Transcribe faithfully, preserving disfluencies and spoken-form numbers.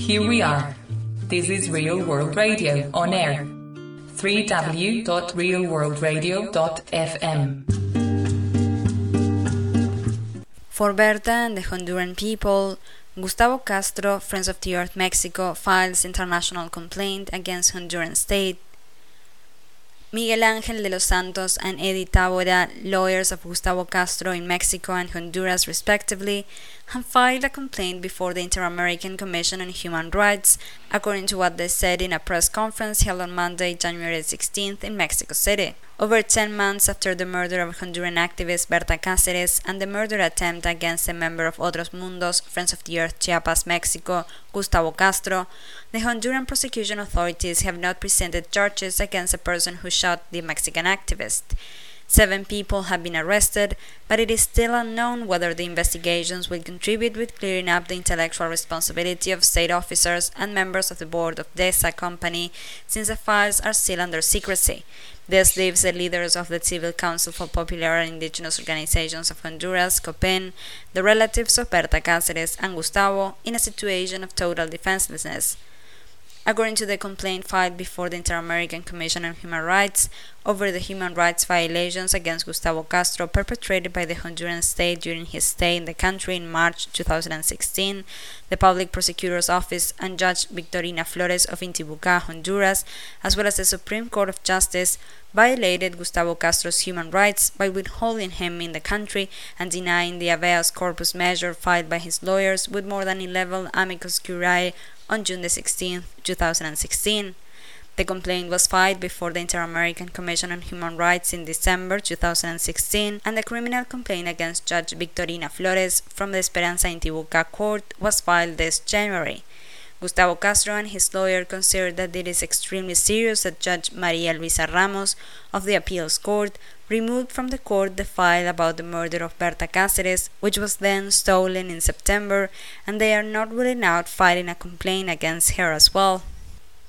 here we are. This is Real World Radio on air. w w w dot real world radio dot f m. For Berta and the Honduran people, Gustavo Castro, Friends of the Earth Mexico, files international complaint against Honduran state. Miguel Ángel de los Santos and Eddie Tábora, lawyers of Gustavo Castro in Mexico and Honduras respectively, have filed a complaint before the Inter-American Commission on Human Rights, according to what they said in a press conference held on Monday, January sixteenth in Mexico City. Over ten months after the murder of Honduran activist Berta Cáceres and the murder attempt against a member of Otros Mundos, Friends of the Earth Chiapas, Mexico, Gustavo Castro, the Honduran prosecution authorities have not presented charges against a person who shot the Mexican activist. Seven people have been arrested, but it is still unknown whether the investigations will contribute with clearing up the intellectual responsibility of state officers and members of the board of DESA company, since the files are still under secrecy. This leaves the leaders of the Civil Council for Popular and Indigenous Organizations of Honduras, COPEN, the relatives of Berta Cáceres and Gustavo, in a situation of total defenselessness. According to the complaint filed before the Inter-American Commission on Human Rights over the human rights violations against Gustavo Castro perpetrated by the Honduran state during his stay in the country in March two thousand sixteen, the Public Prosecutor's Office and Judge Victorina Flores of Intibucá, Honduras, as well as the Supreme Court of Justice, violated Gustavo Castro's human rights by withholding him in the country and denying the habeas corpus measure filed by his lawyers with more than eleven amicus curiae on June sixteenth, two thousand sixteen. The complaint was filed before the Inter-American Commission on Human Rights in December two thousand sixteen, and the criminal complaint against Judge Victorina Flores from the Esperanza Intibucá court was filed this January. Gustavo Castro and his lawyer considered that it is extremely serious that Judge Maria Luisa Ramos of the Appeals Court removed from the court the file about the murder of Berta Cáceres, which was then stolen in September, and they are not ruling out filing a complaint against her as well.